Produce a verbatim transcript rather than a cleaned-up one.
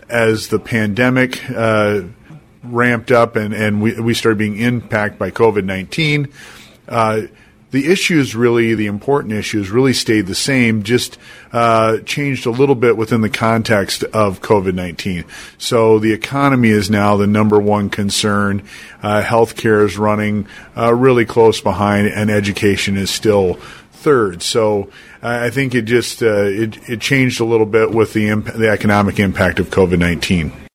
as the pandemic uh, ramped up and, and we, we started being impacted by COVID nineteen, uh, the issues really, the important issues really stayed the same, just uh, changed a little bit within the context of COVID nineteen. So the economy is now the number one concern. Uh, healthcare is running uh, really close behind, and education is still third. So uh, I think it just uh, it, it changed a little bit with the imp- the economic impact of COVID nineteen.